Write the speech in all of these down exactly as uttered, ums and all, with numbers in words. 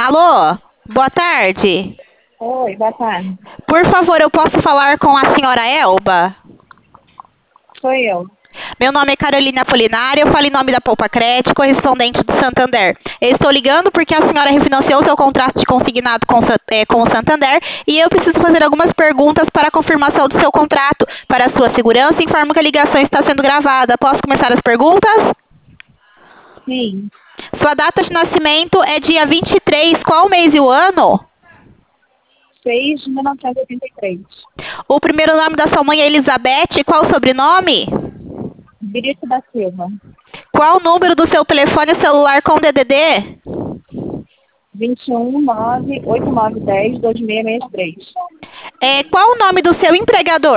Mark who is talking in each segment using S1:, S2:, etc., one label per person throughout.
S1: Alô, boa tarde.
S2: Oi, boa tarde.
S1: Por favor, eu posso falar com a senhora Elba?
S2: Sou eu.
S1: Meu nome é Carolina Apolinário, eu falo em nome da Poupa Crédito, correspondente do Santander. Eu estou ligando porque a senhora refinanciou seu contrato de consignado com, é, com o Santander e eu preciso fazer algumas perguntas para a confirmação do seu contrato. Para a sua segurança, informo que a ligação está sendo gravada. Posso começar as perguntas?
S2: Sim.
S1: Sua data de nascimento é dia vinte e três, qual mês e o ano?
S2: seis de mil novecentos e oitenta e três.
S1: O primeiro nome da sua mãe é Elizabeth, qual o sobrenome?
S2: Brito da Silva.
S1: Qual o número do seu telefone celular com D D D?
S2: vinte e um, nove, oito nove um zero, dois seis seis três.
S1: É, qual o nome do seu empregador?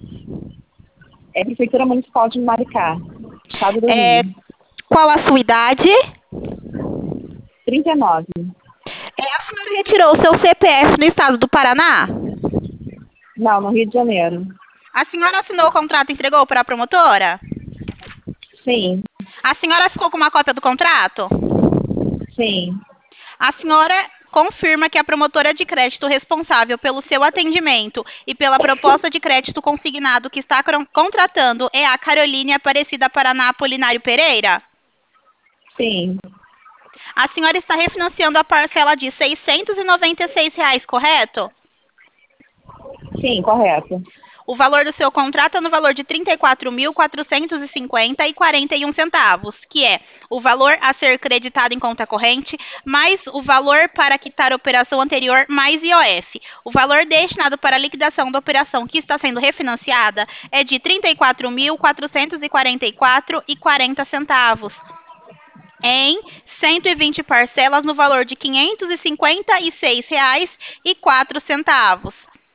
S2: É Prefeitura Municipal de Maricá, Estado do
S1: É,
S2: Rio.
S1: qual a sua idade?
S2: trinta e nove.
S1: É, a senhora retirou o seu C P F no estado do Paraná?
S2: Não, no Rio de Janeiro.
S1: A senhora assinou o contrato e entregou para a promotora?
S2: Sim.
S1: A senhora ficou com uma cópia do contrato?
S2: Sim.
S1: A senhora confirma que a promotora de crédito responsável pelo seu atendimento e pela proposta de crédito consignado que está contratando é a Caroline Aparecida Paraná Apolinário Pereira?
S2: Sim.
S1: A senhora está refinanciando a parcela de seiscentos e noventa e seis reais, correto?
S2: Sim, correto.
S1: O valor do seu contrato é no valor de trinta e quatro mil, quatrocentos e cinquenta reais e quarenta e um centavos, que é o valor a ser creditado em conta corrente, mais o valor para quitar a operação anterior, mais I O F. O valor destinado para a liquidação da operação que está sendo refinanciada é de trinta e quatro mil, quatrocentos e quarenta e quatro reais e quarenta centavos. Em cento e vinte parcelas no valor de quinhentos e cinquenta e seis reais e quatro centavos.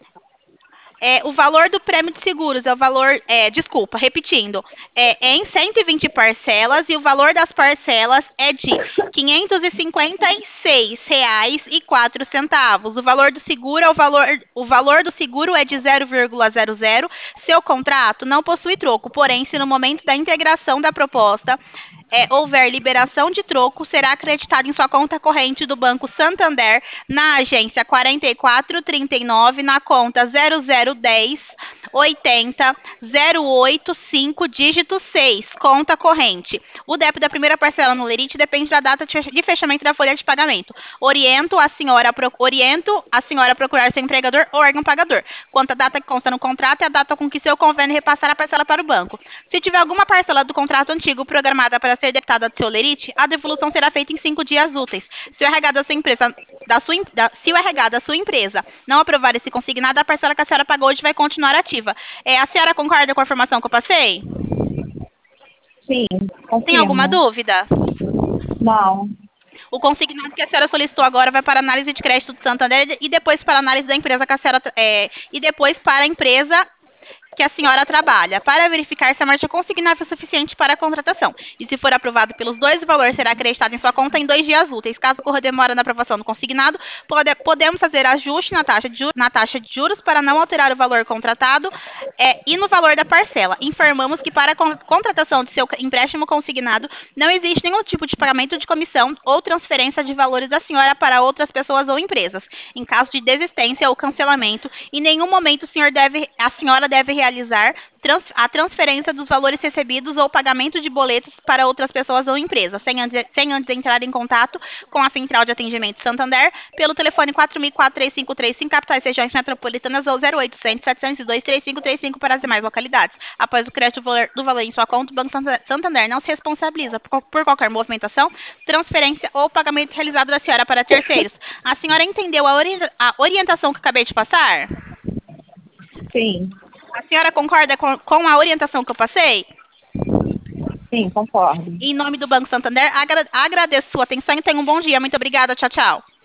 S1: É, o valor do prêmio de seguros é o valor, é, desculpa, repetindo, é, é em cento e vinte parcelas e o valor das parcelas é de quinhentos e cinquenta e seis reais e quatro centavos. O valor do seguro é o valor, o valor do seguro é de zero vírgula zero zero. Seu contrato não possui troco, porém, se no momento da integração da proposta É, houver liberação de troco, será acreditado em sua conta corrente do Banco Santander, na agência quarenta e quatro trinta e nove, na conta zero zero dez oitenta zero oito cinco, dígito seis, conta corrente. O débito da primeira parcela no lerite depende da data de fechamento da folha de pagamento. Oriento a senhora, oriento a senhora a procurar seu empregador ou órgão pagador. Quanto à data que consta no contrato, é a data com que seu convênio repassar a parcela para o banco. Se tiver alguma parcela do contrato antigo programada para ser debitada do seu lerite, a devolução será feita em cinco dias úteis. Se o R H da sua empresa, da sua, da, se o R H da sua empresa não aprovar esse consignado, a parcela que a senhora pagou hoje vai continuar ativa. É, a senhora concorda com a informação que eu passei?
S2: Sim, confirmo.
S1: Tem alguma dúvida?
S2: Não.
S1: O consignado que a senhora solicitou agora vai para a análise de crédito do Santander e depois para a análise da empresa que a senhora é, e depois para a empresa que a senhora trabalha, para verificar se a margem consignável é suficiente para a contratação. E se for aprovado pelos dois, o valor será acreditado em sua conta em dois dias úteis. Caso ocorra demora na aprovação do consignado, pode, podemos fazer ajuste na taxa, de juros, na taxa de juros para não alterar o valor contratado é, e no valor da parcela. Informamos que para a contratação de seu empréstimo consignado, não existe nenhum tipo de pagamento de comissão ou transferência de valores da senhora para outras pessoas ou empresas. Em caso de desistência ou cancelamento, em nenhum momento o senhor deve, a senhora deve realizar realizar a transferência dos valores recebidos ou pagamento de boletos para outras pessoas ou empresas, sem antes, sem antes entrar em contato com a Central de Atendimento Santander pelo telefone quatro mil e quatro, três cinco três cinco, capitais regiões metropolitanas ou zero oitocentos, setecentos e dois, três cinco três cinco para as demais localidades. Após o crédito do valor, do valor em sua conta, o Banco Santander não se responsabiliza por, por qualquer movimentação, transferência ou pagamento realizado da senhora para terceiros. A senhora entendeu a, ori a orientação que acabei de passar?
S2: Sim.
S1: A senhora concorda com, com a orientação que eu passei?
S2: Sim, concordo.
S1: Em nome do Banco Santander, agra agradeço sua atenção e tenha um bom dia. Muito obrigada. Tchau, tchau.